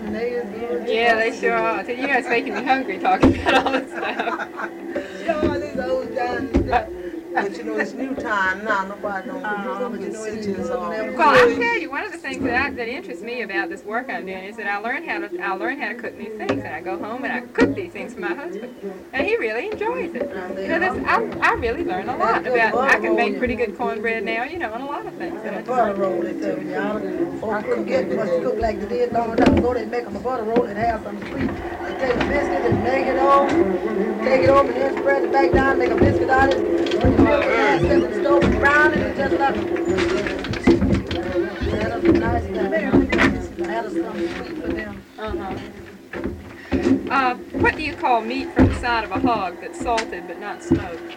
and they is good. Yeah, they sure are. You know, it's making me hungry talking about all this stuff. Sure, these old times. But you know, it's new time now. Nobody don't but you know, it's just Well, I'll tell you, one of the things that interests me about this work I'm doing is that I learn how to cook new things, and I go home and I cook these things for my husband, and he really enjoys it. You know, I really learn a lot about. I can make pretty good cornbread now, you know, and a lot of things. And butter roll, they tell me, y'all. I couldn't get much to cook like they did long time ago. They make them a butter roll and have some sweet. They take a biscuit and make it over, take it over and then spread it back down, make a biscuit out of it. Put the milk and set it in the stove and brown it and just let it. That was a nice thing. That was something sweet for them. What do you call meat from the side of a hog that's salted but not smoked?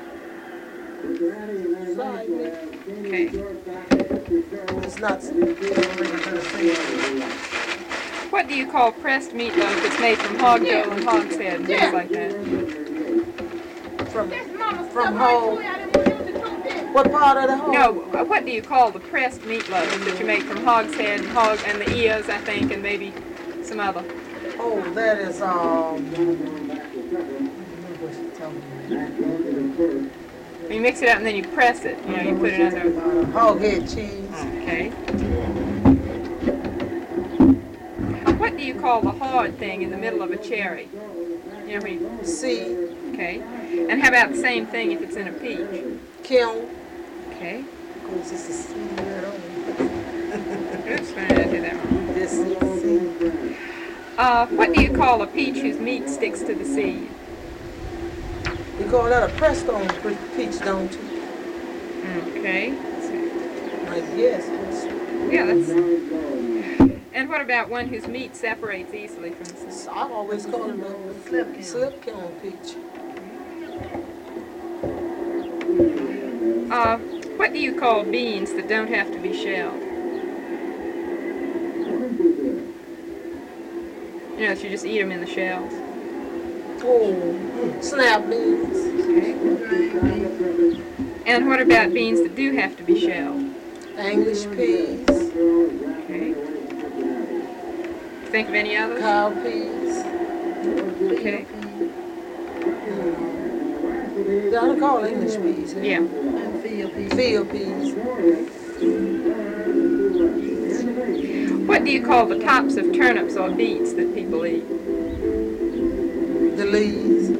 Okay. It's not. What do you call pressed meatloaf that's made from hog dough and hog's head and things like that? From hog. What part of the hog? No, what do you call the pressed meatloaf that you make from hog's head and the ears, I think, and maybe some other? Oh, that is You mix it up and then you press it. You know, you put it under hog head cheese. Okay. What do you call the hard thing in the middle of a cherry? You know, when you seed. Okay. And how about the same thing if it's in a peach? Kiln. Okay. Because it's a seed right on. Oops, I did that wrong. This is seed. What do you call a peach whose meat sticks to the seed? You call that a pressed on peach, don't you? Okay. I guess. Yeah, that's. And what about one whose meat separates easily from the seed? I always call it a slip kiln peach. What do you call beans that don't have to be shelled? You know, so you just eat them in the shells. Oh, snap beans. Okay. And what about beans that do have to be shelled? English peas. Okay. Think of any others? Cow peas. Okay. I don't call English peas. Yeah. And field peas. What do you call the tops of turnips or beets that people eat? The leaves.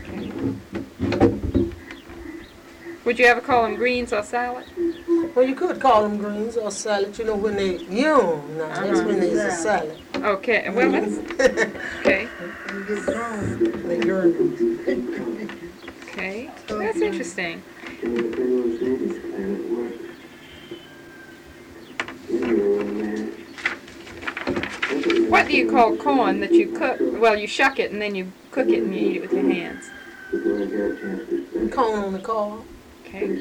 Would you ever call them greens or salad? Well, you could call them greens or salad. You know, when they're young, now that's when there's a salad. Okay. Well, that's okay. They grow. Okay. That's interesting. What do you call corn that you cook? Well, you shuck it and then you cook it and you eat it with your hands. Corn on the cob. Okay.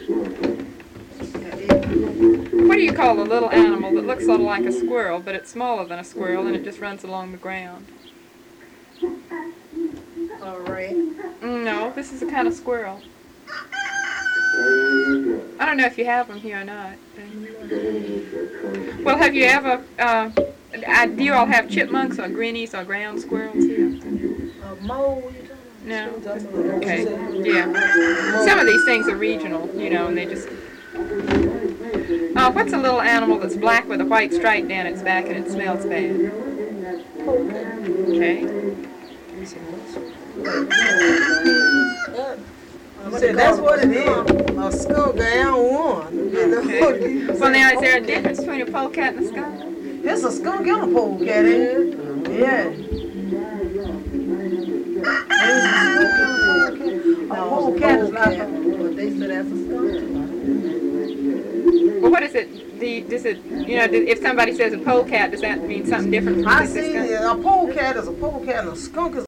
What do you call a little animal that looks sort of like a squirrel, but it's smaller than a squirrel and it just runs along the ground? A rat. No, this is a kind of squirrel. I don't know if you have them here or not. Well, have you ever, do you all have chipmunks or grinnies or ground squirrels here? Mole, no? Okay, yeah. Some of these things are regional, you know, and they just... what's a little animal that's black with a white stripe down its back and it smells bad? Okay. That's what it is. A skunk and one. You know? Okay. Well, now, is there a difference between a polecat and a skunk? It's a skunk and a polecat, isn't it? Yeah. A polecat is like a... But they said that's a skunk. Well, what is it? Does it, you know, if somebody says a polecat, does that mean something different from I see a polecat is a polecat and a skunk is